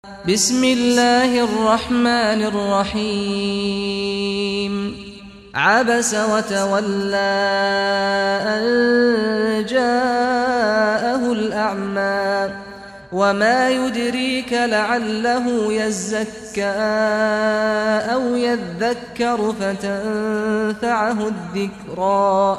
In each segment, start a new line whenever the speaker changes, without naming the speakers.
بسم الله الرحمن الرحيم عبس وتولى أن جاءه الأعمى وما يدريك لعله يزكى أو يذكر فتنفعه الذكرى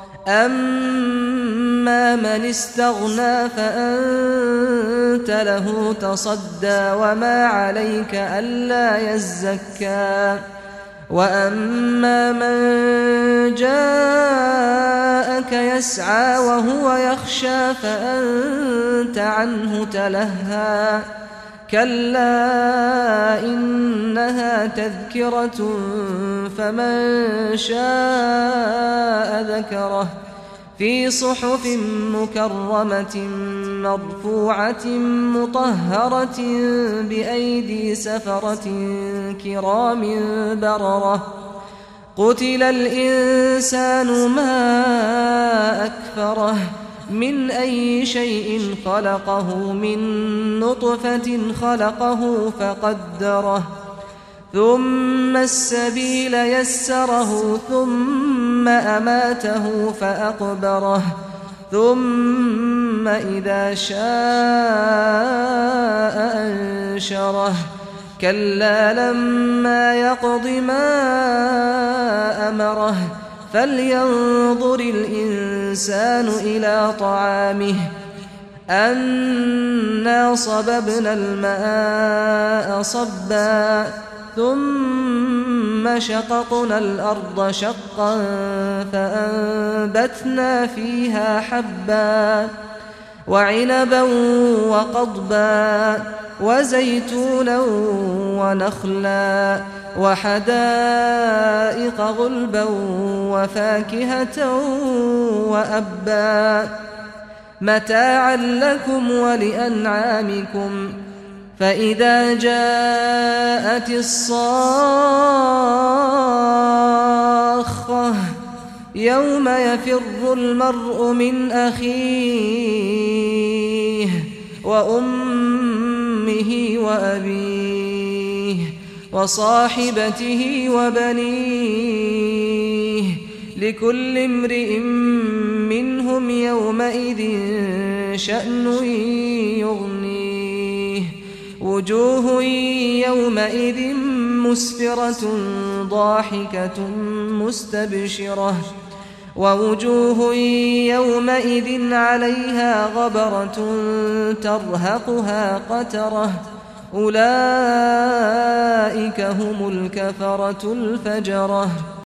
أما من استغنى فأنت له تصدى وما عليك ألا يزكى وأما من جاءك يسعى وهو يخشى فأنت عنه تلهى كلا إنها تذكرة فمن شاء ذكره في صحف مكرمة مرفوعة مطهرة بأيدي سفرة كرام بررة قتل الإنسان ما أكفره من أي شيء خلقه من نطفة خلقه فقدره ثم السبيل يسره ثم أماته فأقبره ثم إذا شاء أنشره كلا لما يقض ما أمره فلينظر الإنسان إلى طعامه أنا صببنا الماء صبا ثم شققنا الأرض شقا فأنبتنا فيها حبا وعنبا وقضبا وزيتونا ونخلا وحدائق غلبا وفاكهة وأبا متاعا لكم ولأنعامكم فإذا جاءت الصاخة يوم يفر المرء من أخيه وأمه وأبيه وصاحبته وبنيه لكل امرئ منهم يومئذ شأن يغنيه وجوه يومئذ مسفرة ضاحكة مستبشرة ووجوه يومئذ عليها غبرة ترهقها قترة أولئك هم الكفرة الفجرة